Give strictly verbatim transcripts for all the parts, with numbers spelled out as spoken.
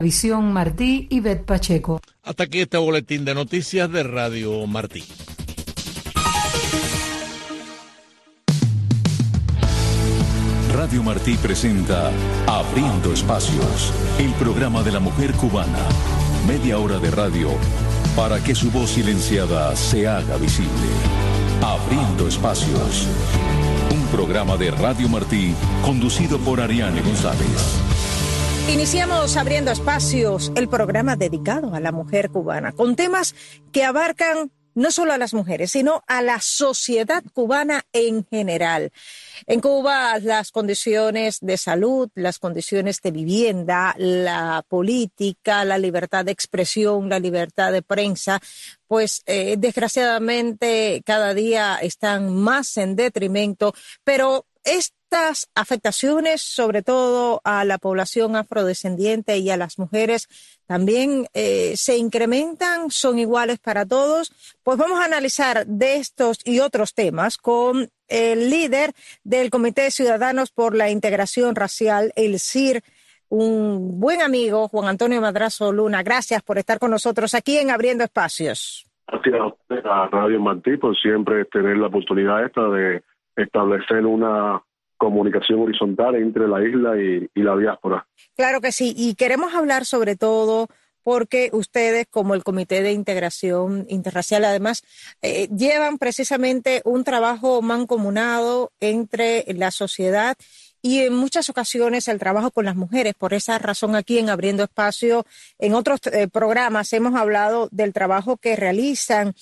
Visión Martí y Bet Pacheco. Hasta aquí este boletín de noticias de Radio Martí. Radio Martí presenta Abriendo Espacios, el programa de la mujer cubana. Media hora de radio para que su voz silenciada se haga visible. Abriendo Espacios, un programa de Radio Martí conducido por Ariane González. Iniciamos Abriendo Espacios, el programa dedicado a la mujer cubana, con temas que abarcan no solo a las mujeres, sino a la sociedad cubana en general. En Cuba, las condiciones de salud, las condiciones de vivienda, la política, la libertad de expresión, la libertad de prensa, pues eh, desgraciadamente cada día están más en detrimento, pero estas afectaciones, sobre todo a la población afrodescendiente y a las mujeres, también eh, se incrementan, son iguales para todos. Pues vamos a analizar de estos y otros temas con el líder del Comité de Ciudadanos por la Integración Racial, el C I R, un buen amigo, Juan Antonio Madrazo Luna. Gracias por estar con nosotros aquí en Abriendo Espacios. Gracias a usted, a Radio Martí, por siempre tener la oportunidad esta de establecer una comunicación horizontal entre la isla y, y la diáspora. Claro que sí, y queremos hablar sobre todo porque ustedes, como el Comité de Integración Interracial, además, eh, llevan precisamente un trabajo mancomunado entre la sociedad y en muchas ocasiones el trabajo con las mujeres. Por esa razón, aquí en Abriendo Espacio, en otros eh, programas hemos hablado del trabajo que realizan.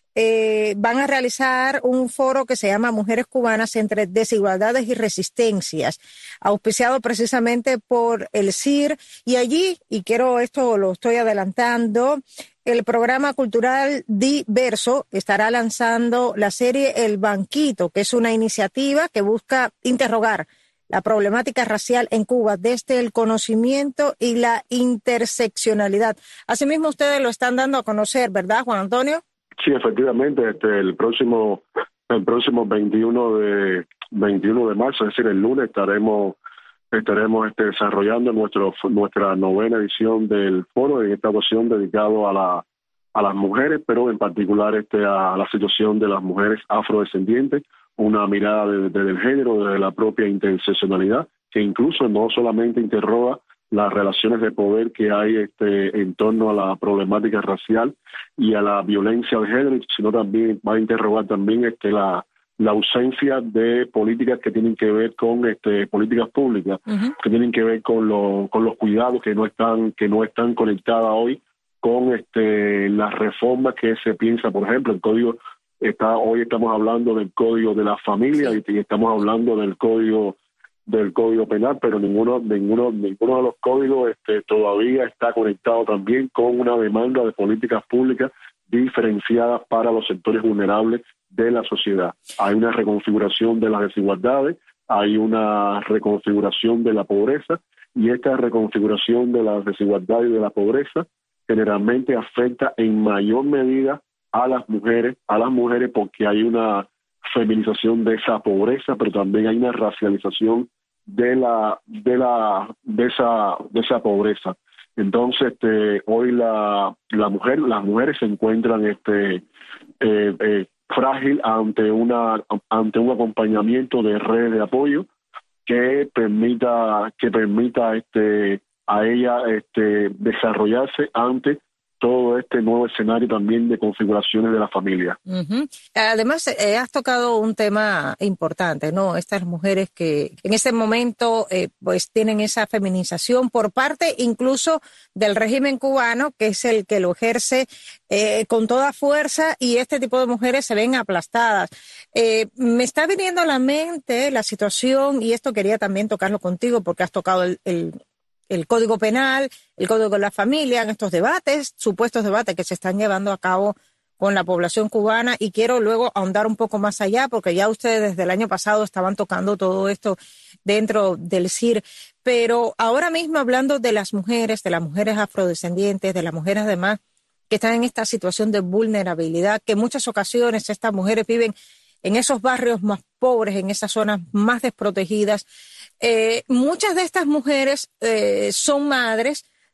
Eh, van a realizar un foro que se llama Mujeres Cubanas entre Desigualdades y Resistencias, auspiciado precisamente por el C I R, y allí, y quiero esto lo estoy adelantando, el programa cultural Diverso estará lanzando la serie El Banquito, que es una iniciativa que busca interrogar la problemática racial en Cuba desde el conocimiento y la interseccionalidad. Asimismo, ustedes lo están dando a conocer, ¿verdad, Juan Antonio? Sí, efectivamente, este, el próximo el próximo veintiuno de marzo, es decir, el lunes, estaremos estaremos este, desarrollando nuestro nuestra novena edición del foro, en esta ocasión dedicado a la a las mujeres, pero en particular este a la situación de las mujeres afrodescendientes, una mirada desde de, el género, desde la propia interseccionalidad, que incluso no solamente interroga las relaciones de poder que hay este, en torno a la problemática racial y a la violencia de género, sino también va a interrogar también este, la, la ausencia de políticas que tienen que ver con este, políticas públicas, uh-huh. que tienen que ver con, lo, con los cuidados que no están que no están conectadas hoy con este, las reformas que se piensa, por ejemplo, el código está hoy estamos hablando del código de la familia sí. y, y estamos hablando del código del Código Penal, pero ninguno ninguno ninguno de los códigos este, todavía está conectado también con una demanda de políticas públicas diferenciadas para los sectores vulnerables de la sociedad. Hay una reconfiguración de las desigualdades, hay una reconfiguración de la pobreza, y esta reconfiguración de las desigualdades y de la pobreza generalmente afecta en mayor medida a las mujeres, a las mujeres porque hay una feminización de esa pobreza, pero también hay una racialización de la de la de esa de esa pobreza. Entonces este, hoy la la mujer las mujeres se encuentran este eh, eh, frágil ante una ante un acompañamiento de redes de apoyo que permita que permita este a ella este desarrollarse ante todo este nuevo escenario también de configuraciones de la familia. Uh-huh. Además, eh, has tocado un tema importante, ¿no? Estas mujeres que en este momento eh, pues tienen esa feminización por parte incluso del régimen cubano, que es el que lo ejerce eh, con toda fuerza, y este tipo de mujeres se ven aplastadas. Eh, me está viniendo a la mente la situación, y esto quería también tocarlo contigo porque has tocado el, el el Código Penal, el Código de la Familia, en estos debates, supuestos debates que se están llevando a cabo con la población cubana, y quiero luego ahondar un poco más allá, porque ya ustedes desde el año pasado estaban tocando todo esto dentro del C I R, pero ahora mismo hablando de las mujeres, de las mujeres afrodescendientes, de las mujeres además que están en esta situación de vulnerabilidad, que en muchas ocasiones estas mujeres viven en esos barrios más pobres, en esas zonas más desprotegidas. Eh, muchas de estas mujeres eh, son madres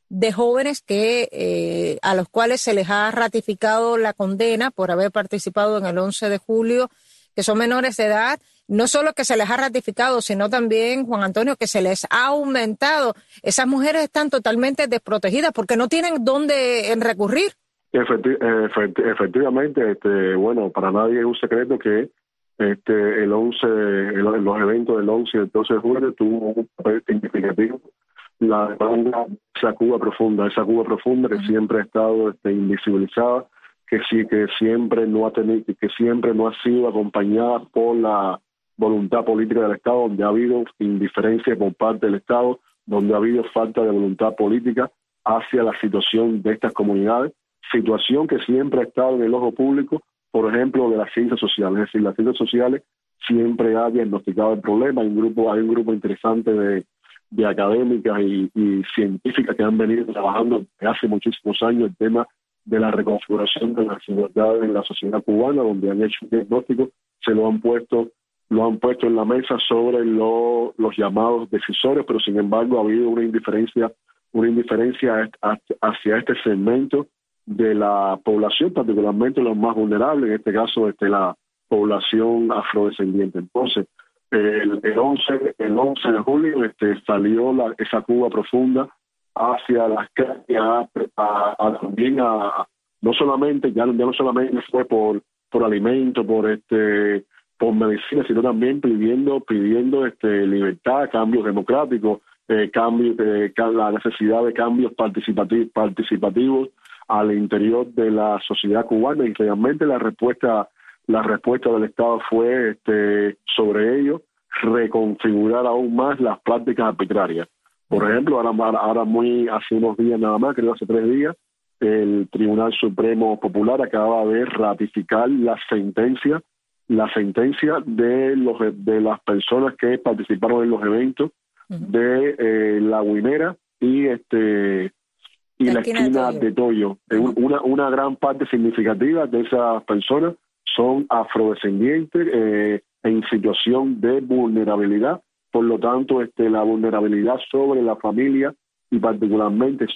de jóvenes que eh, a los cuales se les ha ratificado la condena por haber participado en el once de julio, que son menores de edad. No solo que se les ha ratificado, sino también, Juan Antonio, que se les ha aumentado. Esas mujeres están totalmente desprotegidas porque no tienen dónde recurrir. Efecti- efecti- efectivamente, este, bueno, para nadie es un secreto que este, el once, el, los eventos del once y el doce de julio tuvo un papel significativo. La demanda, esa Cuba profunda, esa Cuba profunda que uh-huh. siempre ha estado este, invisibilizada, que sí, que siempre no ha tenido, que siempre no ha sido acompañada por la voluntad política del Estado, donde ha habido indiferencia por parte del Estado, donde ha habido falta de voluntad política hacia la situación de estas comunidades, situación que siempre ha estado en el ojo público, por ejemplo, de las ciencias sociales. Es decir, las ciencias sociales siempre ha diagnosticado el problema. Hay un grupo, hay un grupo interesante de, de académicas y, y científicas que han venido trabajando desde hace muchísimos años el tema de la reconfiguración de las desigualdades en la sociedad cubana, donde han hecho un diagnóstico, se lo han puesto lo han puesto en la mesa sobre lo, los llamados decisores, pero sin embargo ha habido una indiferencia, una indiferencia hacia este segmento de la población, particularmente los más vulnerables, en este caso este, la población afrodescendiente. Entonces, el, el, once, el once de julio este, salió la, esa Cuba profunda hacia las calles, a, a, a, también a, no solamente, ya, ya no solamente fue por, por alimento, por este por medicina, sino también pidiendo pidiendo este libertad, cambios democráticos, eh, cambios de la necesidad de cambios participativos, participativos al interior de la sociedad cubana, y realmente la respuesta la respuesta del Estado fue este sobre ello reconfigurar aún más las prácticas arbitrarias. Por ejemplo, ahora, ahora muy hace unos días nada más, creo hace tres días, el Tribunal Supremo Popular acaba de ratificar la sentencia la sentencia de los de las personas que participaron en los eventos uh-huh. de eh, La Guinera y este y la, la esquina, esquina de Toyo. Uh-huh. Una una gran parte significativa de esas personas son afrodescendientes eh, en situación de vulnerabilidad. Por lo tanto, este la vulnerabilidad sobre la familia y particularmente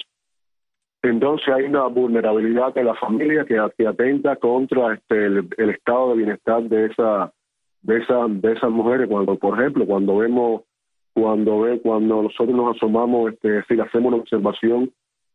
entonces hay una vulnerabilidad de la familia que, que atenta contra este el, el estado de bienestar de esa de esa de esas mujeres. Cuando, por ejemplo, cuando vemos cuando ve cuando nosotros nos asomamos, este, es decir, hacemos una observación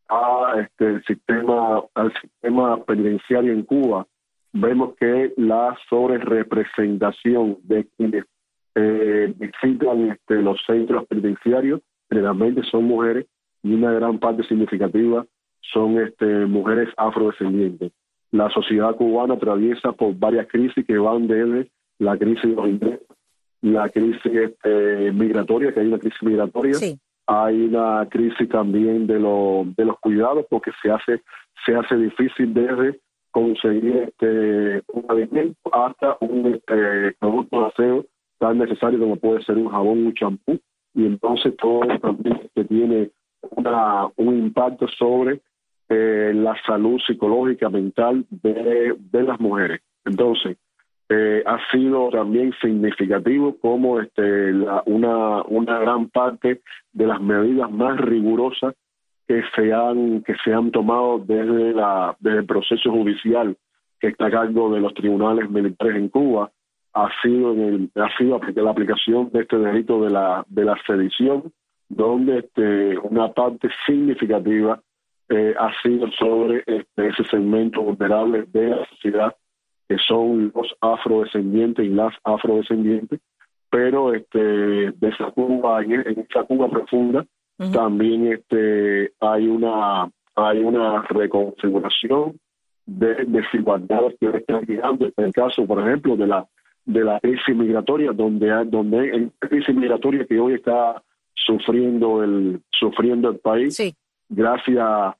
a este el sistema al sistema penitenciario en Cuba, vemos que la sobrerepresentación de quienes eh, visitan este, los centros penitenciarios realmente son mujeres, y una gran parte significativa son este, mujeres afrodescendientes. La sociedad cubana atraviesa por varias crisis que van desde la crisis de los ingresos, la crisis este, migratoria, que hay una crisis migratoria, sí. Hay una crisis también de, lo, de los cuidados, porque se hace se hace difícil desde conseguir este, un alimento hasta un este, producto de aseo tan necesario como puede ser un jabón, un champú, y entonces todo también que tiene una, un impacto sobre Eh, la salud psicológica, mental de, de las mujeres. Entonces, eh, ha sido también significativo como este, la, una, una gran parte de las medidas más rigurosas que se han que se han tomado desde, la, desde el proceso judicial que está a cargo de los tribunales militares en Cuba ha sido, en el, ha sido la aplicación de este delito de la, de la sedición, donde este, una parte significativa Eh, ha sido sobre este, ese segmento vulnerable de la sociedad, que son los afrodescendientes y las afrodescendientes, pero este, de esa Cuba, en, en esa Cuba profunda, uh-huh. también este, hay una hay una reconfiguración de desigualdades que están llegando. En el caso, por ejemplo, de la de la crisis migratoria, donde hay, donde en la crisis migratoria que hoy está sufriendo el sufriendo el país. Sí. Gracias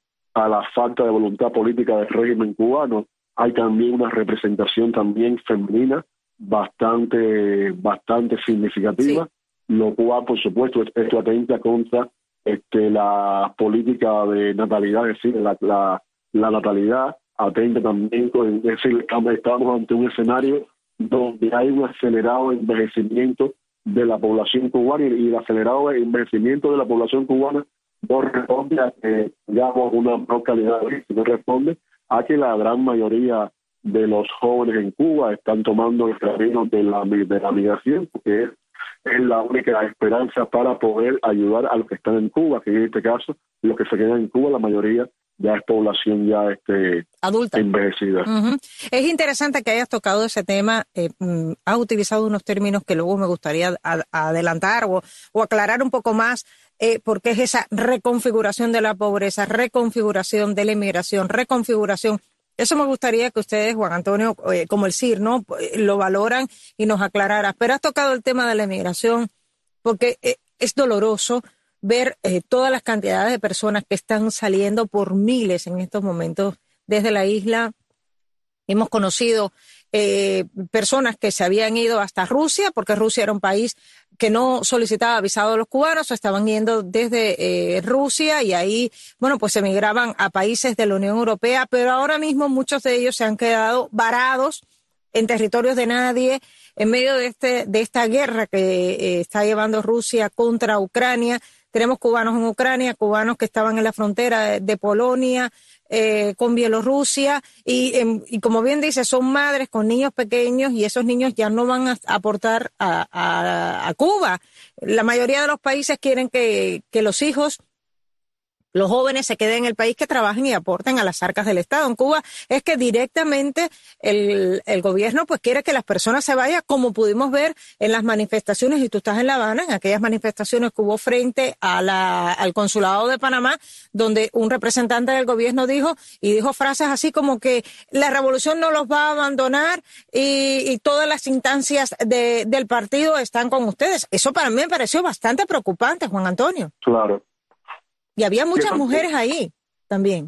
a la falta de voluntad política del régimen cubano, hay también una representación también femenina bastante bastante significativa, sí. Lo cual, por supuesto, esto atenta contra este, la política de natalidad, es decir, la, la, la natalidad atenta también, es decir, estamos ante un escenario donde hay un acelerado envejecimiento de la población cubana, y el acelerado envejecimiento de la población cubana no responde a que tengamos una mejor calidad de vida, sino responde a que la gran mayoría de los jóvenes en Cuba están tomando el camino de la, de la migración, porque es, es la única esperanza para poder ayudar a los que están en Cuba, que en este caso, los que se quedan en Cuba, la mayoría ya es población ya este adulta, envejecida. Uh-huh. Es interesante que hayas tocado ese tema. Eh, mm, has utilizado unos términos que luego me gustaría a, a adelantar o, o aclarar un poco más, eh, porque es esa reconfiguración de la pobreza, reconfiguración de la inmigración, reconfiguración. Eso me gustaría que ustedes, Juan Antonio, eh, como el C I R, ¿no?, lo valoran y nos aclararan. Pero has tocado el tema de la inmigración porque eh, es doloroso ver eh, todas las cantidades de personas que están saliendo por miles en estos momentos desde la isla. Hemos conocido eh, personas que se habían ido hasta Rusia, porque Rusia era un país que no solicitaba visado a los cubanos, o estaban yendo desde eh, Rusia y ahí, bueno, pues emigraban a países de la Unión Europea, pero ahora mismo muchos de ellos se han quedado varados en territorios de nadie, en medio de este de esta guerra que eh, está llevando Rusia contra Ucrania. Tenemos cubanos en Ucrania, cubanos que estaban en la frontera de, de Polonia eh, con Bielorrusia y, eh, y como bien dice, son madres con niños pequeños y esos niños ya no van a aportar a, a, a Cuba. La mayoría de los países quieren que, que los hijos, los jóvenes se queden en el país, que trabajen y aporten a las arcas del Estado. En Cuba es que directamente el, el gobierno pues quiere que las personas se vayan, como pudimos ver en las manifestaciones, y tú estás en La Habana, en aquellas manifestaciones que hubo frente a la, al consulado de Panamá, donde un representante del gobierno dijo, y dijo frases así como que la revolución no los va a abandonar y, y todas las instancias de, del partido están con ustedes. Eso para mí me pareció bastante preocupante, Juan Antonio. Claro. Y había muchas mujeres ahí también.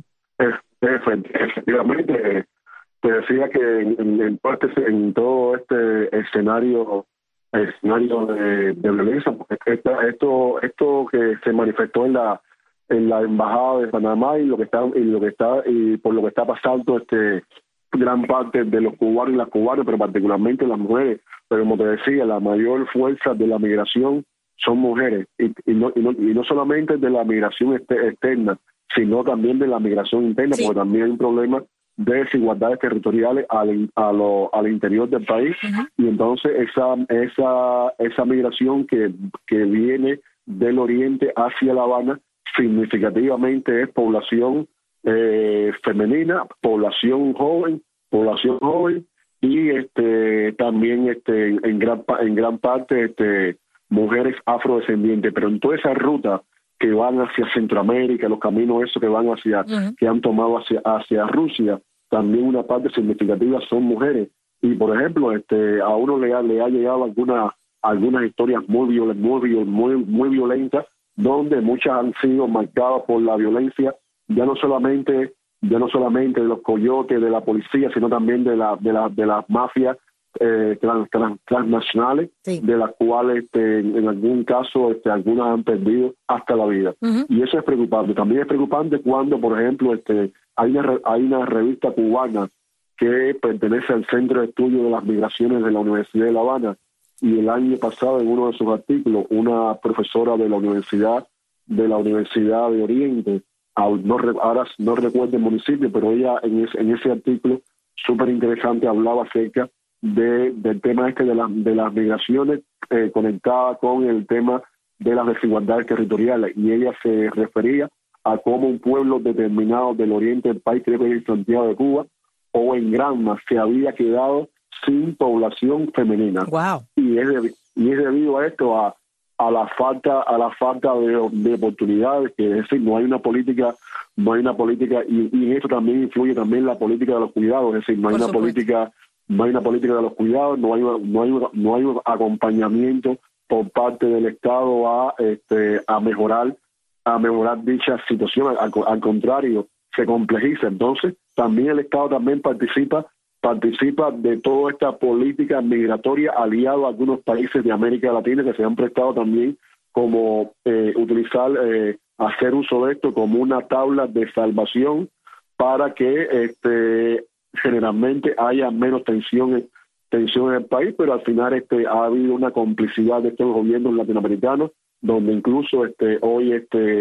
Efectivamente, te decía que en, en, parte, en todo este escenario escenario de, de violencia, porque esta, esto esto que se manifestó en la en la embajada de Panamá y lo que está y lo que está y por lo que está pasando este gran parte de los cubanos y las cubanas, pero particularmente las mujeres. Pero como te decía, la mayor fuerza de la migración son mujeres, y, y, no, y, no, y no solamente de la migración este, externa, sino también de la migración interna, sí, porque también hay un problema de desigualdades territoriales al, a lo, al interior del país, uh-huh. Y entonces esa esa esa migración que, que viene del oriente hacia La Habana significativamente es población eh, femenina, población joven, población joven y este también este en gran en gran parte este mujeres afrodescendientes, pero en toda esa ruta que van hacia Centroamérica, los caminos esos que van hacia, uh-huh. que han tomado hacia hacia Rusia, también una parte significativa son mujeres. Y por ejemplo, este a uno le ha, le ha llegado alguna algunas historias muy violentas, muy, muy, muy violentas, donde muchas han sido marcadas por la violencia, ya no solamente ya no solamente de los coyotes, de la policía, sino también de la de la de las mafias Eh, trans, trans, transnacionales, sí, de las cuales este, en algún caso este, algunas han perdido hasta la vida. Uh-huh. Y eso es preocupante. También es preocupante cuando, por ejemplo, este, hay, una, hay una revista cubana que pertenece al Centro de Estudio de las Migraciones de la Universidad de La Habana, y el año pasado en uno de sus artículos una profesora de la Universidad de la Universidad de Oriente, no, ahora no recuerdo el municipio, pero ella en ese, en ese artículo súper interesante hablaba acerca De, del tema este de, la, de las migraciones eh, conectada con el tema de las desigualdades territoriales, y ella se refería a cómo un pueblo determinado del oriente del país, creo que es Santiago de Cuba, o en Granma, se había quedado sin población femenina. Wow. Y es, de, y es debido a esto, a, a la falta a la falta de, de oportunidades, que es decir, no hay una política, no hay una política, y, y en eso también influye también la política de los cuidados, es decir, no hay Por una supuesto. política No hay una política de los cuidados, no hay no hay no hay un acompañamiento por parte del Estado a este a mejorar a mejorar dicha situación. Al, al contrario, se complejiza. Entonces, también el Estado también participa participa de toda esta política migratoria, aliado a algunos países de América Latina que se han prestado también como eh, utilizar eh, hacer uso de esto como una tabla de salvación para que este generalmente haya menos tensión, tensión en el país, pero al final este ha habido una complicidad de estos gobiernos latinoamericanos, donde incluso este hoy este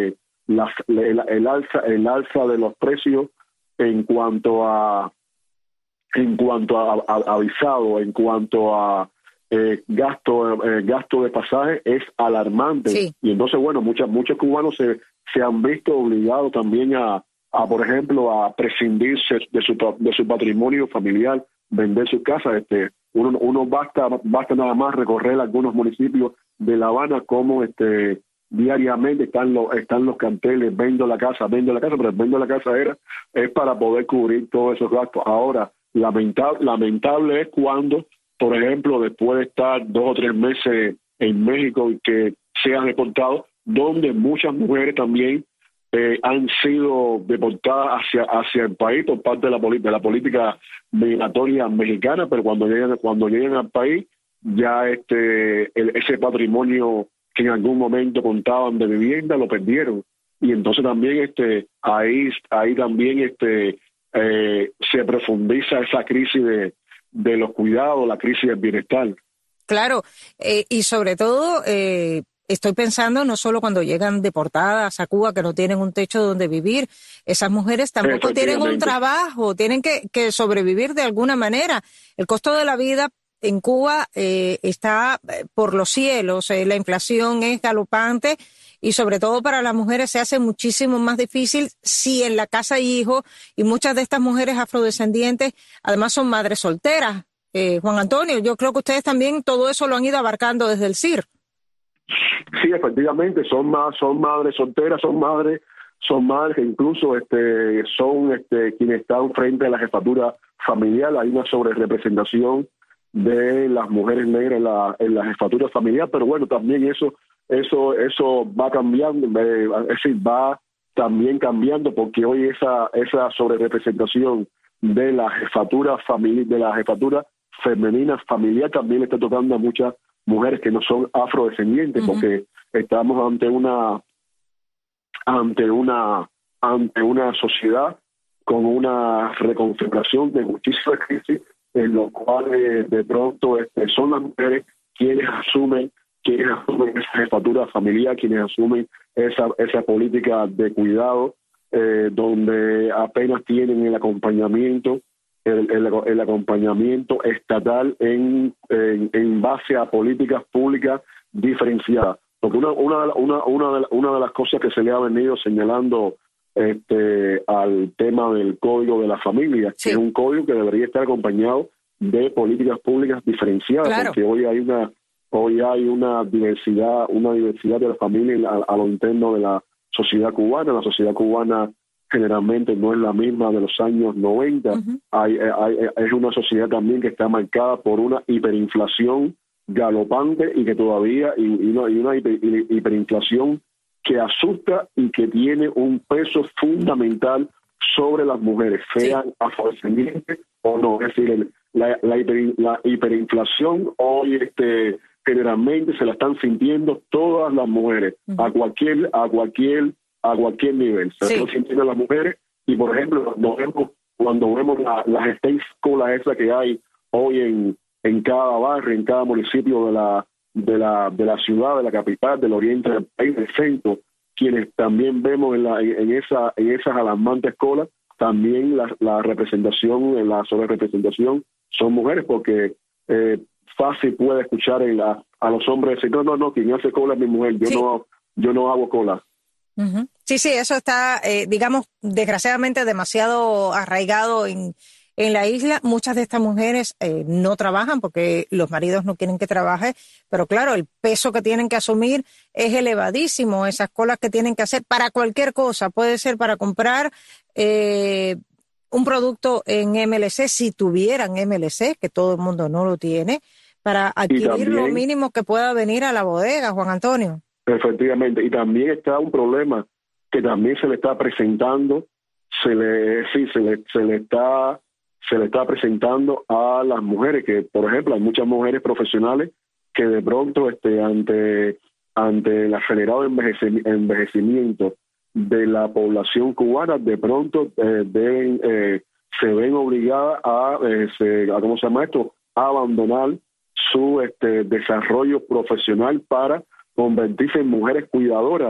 la, el, el alza el alza de los precios en cuanto a en cuanto a, a, a visado, en cuanto a eh, gasto eh, gasto de pasaje es alarmante. Sí. Y entonces, bueno, muchas muchos cubanos se, se han visto obligados también a, a por ejemplo, a prescindirse de su de su patrimonio familiar, vender su casa. Este, uno, uno basta basta nada más recorrer algunos municipios de La Habana como este diariamente están los están los carteles, vendo la casa, vendo la casa, pero el vendo la casa era es para poder cubrir todos esos gastos. Ahora, lamentable, lamentable es cuando, por ejemplo, después de estar dos o tres meses en México y que sean deportados, donde muchas mujeres también eh, han sido deportadas hacia hacia el país por parte de la, de la política migratoria mexicana, pero cuando llegan cuando llegan al país ya este el, ese patrimonio que en algún momento contaban de vivienda lo perdieron, y entonces también este ahí ahí también este eh, se profundiza esa crisis de, de los cuidados, la crisis del bienestar. Claro, eh, y sobre todo eh, estoy pensando no solo cuando llegan deportadas a Cuba que no tienen un techo donde vivir, esas mujeres tampoco tienen un trabajo, tienen que, que sobrevivir de alguna manera. El costo de la vida en Cuba eh, está por los cielos, eh, la inflación es galopante y sobre todo para las mujeres se hace muchísimo más difícil si en la casa hay hijos, y muchas de estas mujeres afrodescendientes además son madres solteras. Eh, Juan Antonio, yo creo que ustedes también todo eso lo han ido abarcando desde el C I R. Sí, efectivamente, son más, son madres solteras, son madres, son madres que incluso este, son este, quienes están frente a la jefatura familiar. Hay una sobrerepresentación de las mujeres negras en la, en la jefatura familiar, pero bueno, también eso, eso, eso va cambiando, eh, es decir, va también cambiando, porque hoy esa, esa sobrerepresentación de la jefatura familiar, de la jefatura femenina familiar también le está tocando a muchas mujeres que no son afrodescendientes, uh-huh. porque estamos ante una ante una ante una sociedad con una reconfiguración de muchísimas crisis, en lo cual eh, de pronto este, son las mujeres quienes asumen quienes asumen esa jefatura familiar, quienes asumen esa esa política de cuidado, eh, donde apenas tienen el acompañamiento El, el, el acompañamiento estatal en, en, en base a políticas públicas diferenciadas. Porque una, una, una, una, de, una de las cosas que se le ha venido señalando este, al tema del Código de la Familia, sí. que es un código que debería estar acompañado de políticas públicas diferenciadas, claro. porque hoy hay una hoy hay una diversidad, una diversidad de la familia a, a lo interno de la sociedad cubana. La sociedad cubana generalmente no es la misma de los años noventa. Uh-huh. Hay, hay, es una sociedad también que está marcada por una hiperinflación galopante y que todavía, y, y una, y una hiper, hiperinflación que asusta y que tiene un peso fundamental sobre las mujeres, sean sí. afrodescendientes o no. Es decir, el, la, la, hiper, la hiperinflación hoy este, generalmente se la están sintiendo todas las mujeres, uh-huh. a cualquier, a cualquier a cualquier nivel. Se sí. lo sienten las mujeres, y por ejemplo, cuando vemos, cuando vemos la, las state schools esas que hay hoy en, en cada barrio, en cada municipio de la, de la de la ciudad, de la capital, del oriente del país, del centro, quienes también vemos en, la, en, esa, en esas alarmantes escuelas, también la, la representación, la sobrerepresentación son mujeres, porque eh, fácil puede escuchar en la, a los hombres decir, no, no, no, quien hace cola es mi mujer, yo, sí. no, yo no hago cola. Uh-huh. Sí, sí, eso está, eh, digamos, desgraciadamente demasiado arraigado en, en la isla. Muchas de estas mujeres eh, no trabajan porque los maridos no quieren que trabaje, pero claro, el peso que tienen que asumir es elevadísimo. Esas colas que tienen que hacer para cualquier cosa, puede ser para comprar eh, un producto en M L C, si tuvieran M L C, que todo el mundo no lo tiene, para adquirir también lo mínimo que pueda venir a la bodega, Juan Antonio. Efectivamente, y también está un problema que también se le está presentando, se le sí, se le se le está se le está presentando a las mujeres, que por ejemplo hay muchas mujeres profesionales que de pronto este ante ante el acelerado envejecimiento de la población cubana, de pronto eh, deben eh, se ven obligadas a, eh, se, a ¿cómo se llama esto? a abandonar su este desarrollo profesional para convertirse en mujeres cuidadoras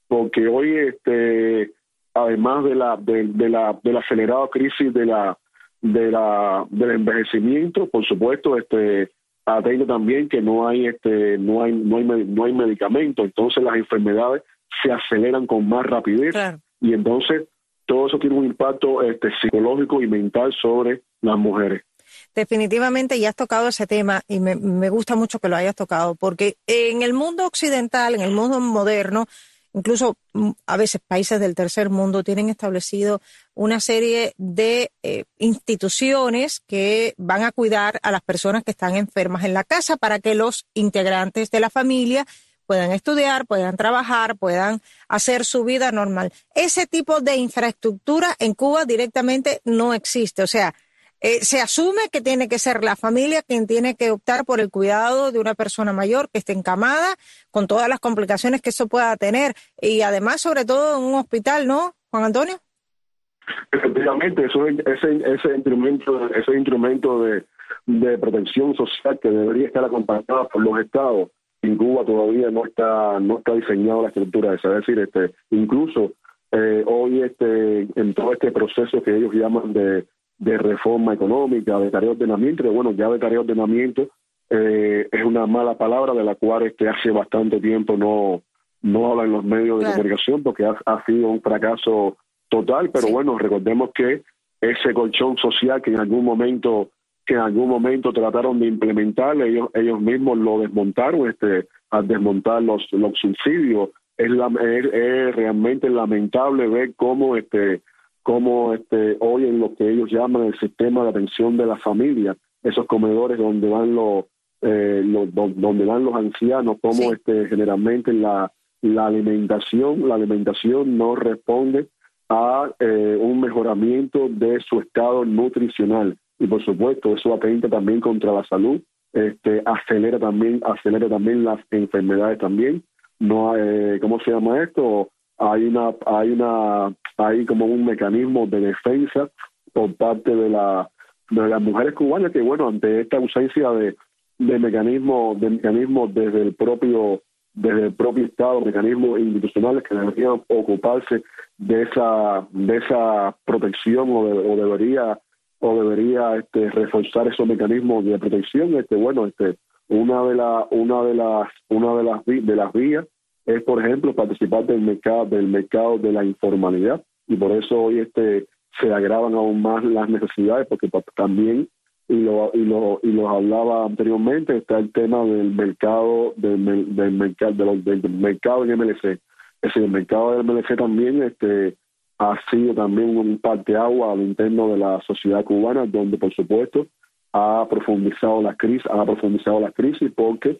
porque hoy, este, además de la de, de la de la acelerada crisis de la de la del envejecimiento, por supuesto, este atento también que no hay este no hay no hay no hay medicamento, entonces las enfermedades se aceleran con más rapidez. Claro. Y entonces todo eso tiene un impacto este psicológico y mental sobre las mujeres. Definitivamente ya has tocado ese tema y me, me gusta mucho que lo hayas tocado, porque en el mundo occidental, en el mundo moderno, incluso a veces países del tercer mundo tienen establecido una serie de eh, instituciones que van a cuidar a las personas que están enfermas en la casa para que los integrantes de la familia puedan estudiar, puedan trabajar, puedan hacer su vida normal. Ese tipo de infraestructura en Cuba directamente no existe. O sea, eh, se asume que tiene que ser la familia quien tiene que optar por el cuidado de una persona mayor que esté encamada, con todas las complicaciones que eso pueda tener. Y además, sobre todo, en un hospital, ¿no, Juan Antonio? Efectivamente, eso, ese, ese instrumento, ese instrumento de, de protección social que debería estar acompañado por los estados, en Cuba todavía no está no está diseñada la estructura esa, es decir, este incluso eh, hoy este en todo este proceso que ellos llaman de, de reforma económica, de tarea de ordenamiento, que bueno, ya de tarea de ordenamiento eh, es una mala palabra de la cual este hace bastante tiempo no no hablan los medios de claro. comunicación porque ha, ha sido un fracaso total, pero sí. bueno, recordemos que ese colchón social que en algún momento que en algún momento trataron de implementar, ellos ellos mismos lo desmontaron, este al desmontar los los subsidios. Es, la, es, es realmente lamentable ver cómo este cómo este hoy en lo que ellos llaman el sistema de atención de la familia, esos comedores donde van los eh, los donde van los ancianos, cómo sí. este generalmente la la alimentación la alimentación no responde a eh, un mejoramiento de su estado nutricional. Y por supuesto eso atenta también contra la salud, este acelera también acelera también las enfermedades también. No eh, ¿cómo se llama esto? Hay una hay una hay como un mecanismo de defensa por parte de la de las mujeres cubanas que bueno, ante esta ausencia de de mecanismos de mecanismos desde el propio desde el propio Estado, mecanismos institucionales que deberían ocuparse de esa de esa protección o, de, o debería o debería este, reforzar esos mecanismos de protección. Este bueno, este una de la una de las una de las de las vías es, por ejemplo, participar del mercado del mercado de la informalidad, y por eso hoy este se agravan aún más las necesidades, porque también y lo y lo y lo hablaba anteriormente, está el tema del mercado del, del mercado de los, del mercado en M L C. Es decir, el mercado del M L C también este ha sido también un parteaguas al interno de la sociedad cubana, donde por supuesto ha profundizado la crisis, ha profundizado la crisis porque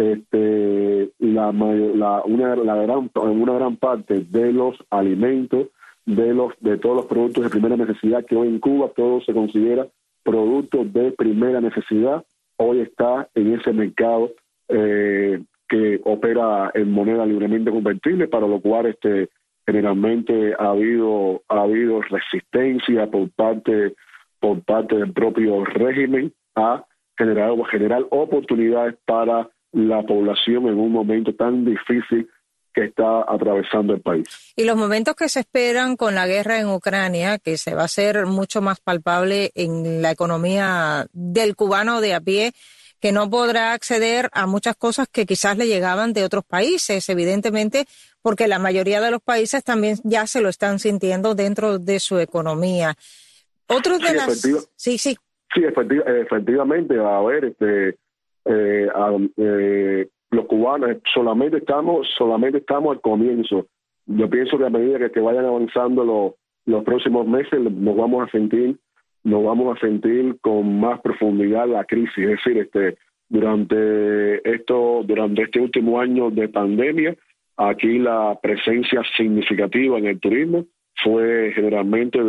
este la, la una la gran una gran parte de los alimentos, de los de todos los productos de primera necesidad, que hoy en Cuba todo se considera productos de primera necesidad, hoy está en ese mercado eh, que opera en moneda libremente convertible, para lo cual este generalmente ha habido ha habido resistencia por parte por parte del propio régimen a generar generar oportunidades para la población en un momento tan difícil que está atravesando el país. Y los momentos que se esperan con la guerra en Ucrania, que se va a hacer mucho más palpable en la economía del cubano de a pie, que no podrá acceder a muchas cosas que quizás le llegaban de otros países, evidentemente, porque la mayoría de los países también ya se lo están sintiendo dentro de su economía. Otros de sí, las... Efectiva... Sí, sí. Sí, efectiva... efectivamente, a ver, este, eh, a, eh, los cubanos solamente estamos, solamente estamos al comienzo. Yo pienso que a medida que, que vayan avanzando los, los próximos meses, nos vamos a sentir nos vamos a sentir con más profundidad la crisis. Es decir, este durante esto durante este último año de pandemia, aquí la presencia significativa en el turismo fue generalmente